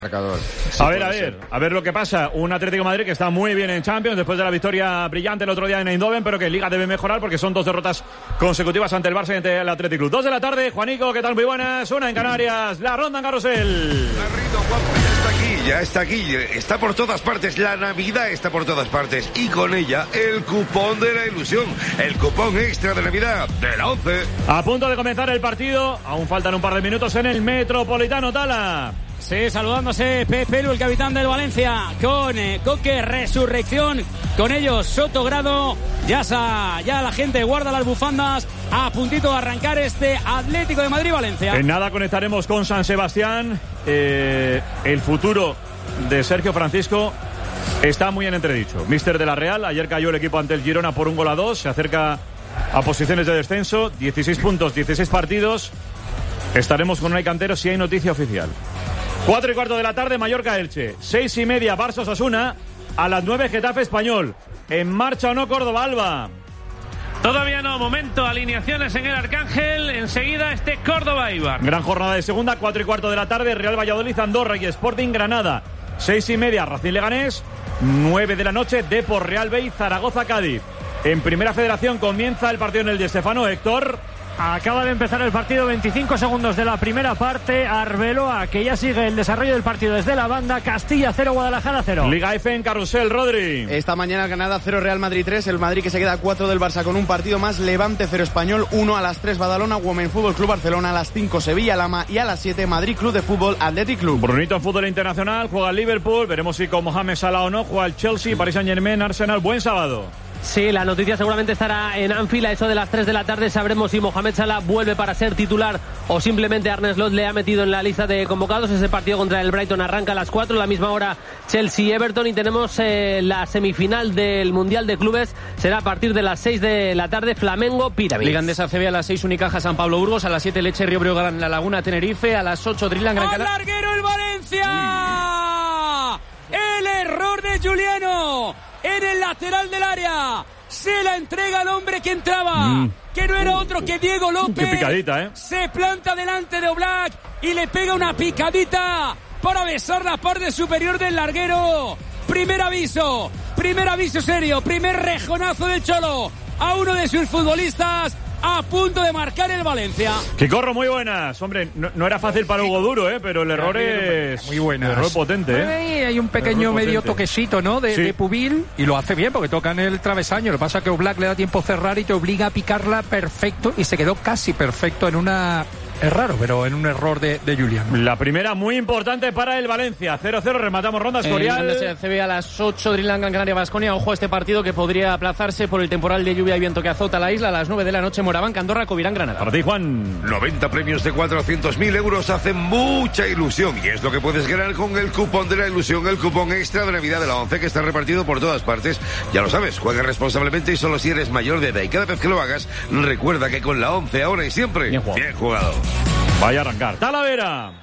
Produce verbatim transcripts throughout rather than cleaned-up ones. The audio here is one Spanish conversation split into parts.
Marcador. Sí, a ver, a ver, ser. a ver lo que pasa. Un Atlético de Madrid que está muy bien en Champions después de la victoria brillante el otro día en Eindhoven, pero que en Liga debe mejorar porque son dos derrotas consecutivas ante el Barça y ante el Athletic Club. Dos de la tarde, Juanico, ¿qué tal? Muy buenas. Una en Canarias, la ronda en Carrusel. Garrido, guapo, ya está aquí, ya está aquí, está por todas partes. La Navidad está por todas partes y con ella el cupón de la ilusión, el cupón extra de Navidad de la once. A punto de comenzar el partido, aún faltan un par de minutos en el Metropolitano, Tala. Sí, saludándose Pepe Lu, el capitán del Valencia, con eh, Coque, Resurrección, con ellos Sotogrado, ya, sa, ya la gente guarda las bufandas, a puntito de arrancar este Atlético de Madrid-Valencia. En nada conectaremos con San Sebastián, eh, el futuro de Sergio Francisco está muy en entredicho. Míster de la Real, ayer cayó el equipo ante el Girona por un gol a dos, se acerca a posiciones de descenso, dieciséis puntos, dieciséis partidos, estaremos con Unai Cantero si hay noticia oficial. Cuatro y cuarto de la tarde, Mallorca-Elche. Seis y media, Barça-Osasuna. A las nueve, Getafe-Español. ¿En marcha o no Córdoba-Alba? Todavía no, momento, alineaciones en el Arcángel. Enseguida este Córdoba-Eibar. Gran jornada de segunda, cuatro y cuarto de la tarde, Real Valladolid-Andorra y Sporting-Granada. Seis y media, Racing-Leganés. Nueve de la noche, Depor Real Betis, Zaragoza-Cádiz. En Primera Federación comienza el partido en el Di Stéfano, Héctor. Acaba de empezar el partido, veinticinco segundos de la primera parte. Arbeloa, que ya sigue el desarrollo del partido desde la banda. Castilla cero, Guadalajara cero. Liga F en Carrusel, Rodri. Esta mañana Granada cero, Real Madrid tres. El Madrid que se queda a cuatro del Barça con un partido más. Levante cero, Español uno. A las tres, Badalona, Women Fútbol Club Barcelona. A las cinco, Sevilla Lama. Y a las siete, Madrid Club de Fútbol Athletic Club. Brunito en fútbol internacional, juega el Liverpool. Veremos si con Mohamed Salah o no. Juega el Chelsea, Paris Saint-Germain, Arsenal. Buen sábado. Sí, la noticia seguramente estará en Anfield. A eso de las tres de la tarde sabremos si Mohamed Salah vuelve para ser titular o simplemente Arne Slot le ha metido en la lista de convocados. Ese partido contra el Brighton arranca a las cuatro, a la misma hora Chelsea-Everton, y tenemos eh, la semifinal del Mundial de Clubes. Será a partir de las seis de la tarde, Flamengo-Pyramids. Liga Endesa C B a las seis, Unicaja San Pablo Burgos. A las siete, Leche Río Breogán, La Laguna Tenerife. A las ocho, Drilan Gran Canaria. ¡Al larguero el Valencia! El error de Juliano en el lateral del área. Se la entrega al hombre que entraba, mm. que no era otro que Diego López. Qué picadita, ¿eh? Se planta delante de Oblak y le pega una picadita para besar la parte superior del larguero. Primer aviso, primer aviso serio, primer rejonazo del Cholo a uno de sus futbolistas. A punto de marcar el Valencia. Que corro, muy buenas. Hombre, no, no era fácil para Hugo Duro, ¿eh? Pero el error es muy buenas. El error potente, ¿eh? Hay, hay un pequeño medio toquecito, ¿no? De, sí. de Pubil, y lo hace bien porque toca en el travesaño. Lo que pasa es que Oblak le da tiempo a cerrar y te obliga a picarla perfecto, y se quedó casi perfecto en una... Es raro, pero en un error de, de Julián. La primera muy importante para el Valencia. cero cero, rematamos ronda, Escorial. Eh, C B a las ocho, Drilan Gran Canaria Baskonia. Ojo a este partido que podría aplazarse por el temporal de lluvia y viento que azota la isla. A las nueve de la noche, Moraván, Andorra, Covirán, Granada. Para ti, Juan. noventa premios de cuatrocientos mil euros hacen mucha ilusión. Y es lo que puedes ganar con el cupón de la ilusión, el cupón extra de Navidad de la once, que está repartido por todas partes. Ya lo sabes, juega responsablemente y solo si eres mayor de edad. Y cada vez que lo hagas, recuerda que con la once, ahora y siempre, bien jugado. Bien jugado. Vaya a arrancar. Talavera.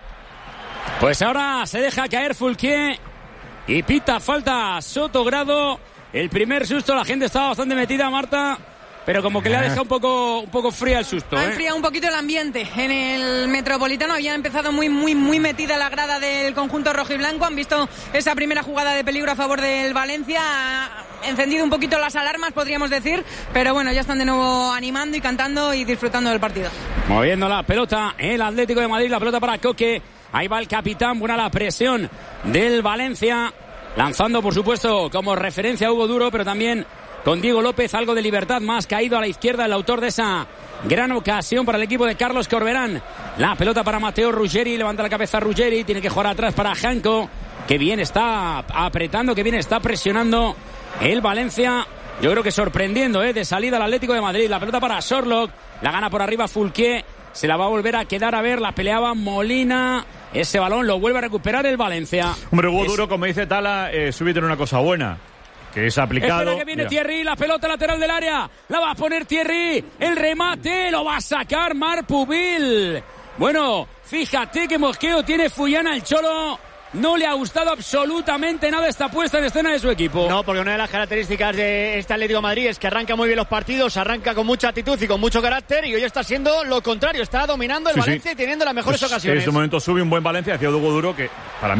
Pues ahora se deja caer Fulquier y pita falta Sotogrado. El primer susto, la gente estaba bastante metida, Marta, pero como que le ha dejado un poco, un poco fría el susto. Ha ¿eh? enfriado un poquito el ambiente en el Metropolitano. Había empezado muy, muy, muy metida la grada del conjunto rojiblanco. Han visto esa primera jugada de peligro a favor del Valencia. Ha encendido un poquito las alarmas, podríamos decir, pero bueno, ya están de nuevo animando y cantando y disfrutando del partido. Moviendo la pelota el Atlético de Madrid, la pelota para Coque. Ahí va el capitán, buena la presión del Valencia, lanzando por supuesto como referencia a Hugo Duro, pero también con Diego López, algo de libertad más, caído a la izquierda el autor de esa gran ocasión para el equipo de Carlos Corberán. La pelota para Matteo Ruggeri, levanta la cabeza Ruggeri, tiene que jugar atrás para Janko, que bien está apretando, que bien está presionando el Valencia. Yo creo que sorprendiendo, ¿eh? De salida al Atlético de Madrid. La pelota para Sorlock, la gana por arriba Fulquier, se la va a volver a quedar a ver, la peleaba Molina. Ese balón lo vuelve a recuperar el Valencia. Hombre, Hugo es... Duro, como dice Tala, eh, súbite en una cosa buena, que es aplicado. Espera que viene Mira. Thierry, la pelota lateral del área, la va a poner Thierry, el remate lo va a sacar Marc Pubil. Bueno, fíjate que mosqueo tiene Fullana el Cholo, no le ha gustado absolutamente nada esta puesta en escena de su equipo. No, porque una de las características de este Atlético de Madrid es que arranca muy bien los partidos, arranca con mucha actitud y con mucho carácter, y hoy está siendo lo contrario, está dominando el sí, Valencia sí. y teniendo las mejores Pues ocasiones. En este momento sube un buen Valencia, decía Hugo Duro que para mí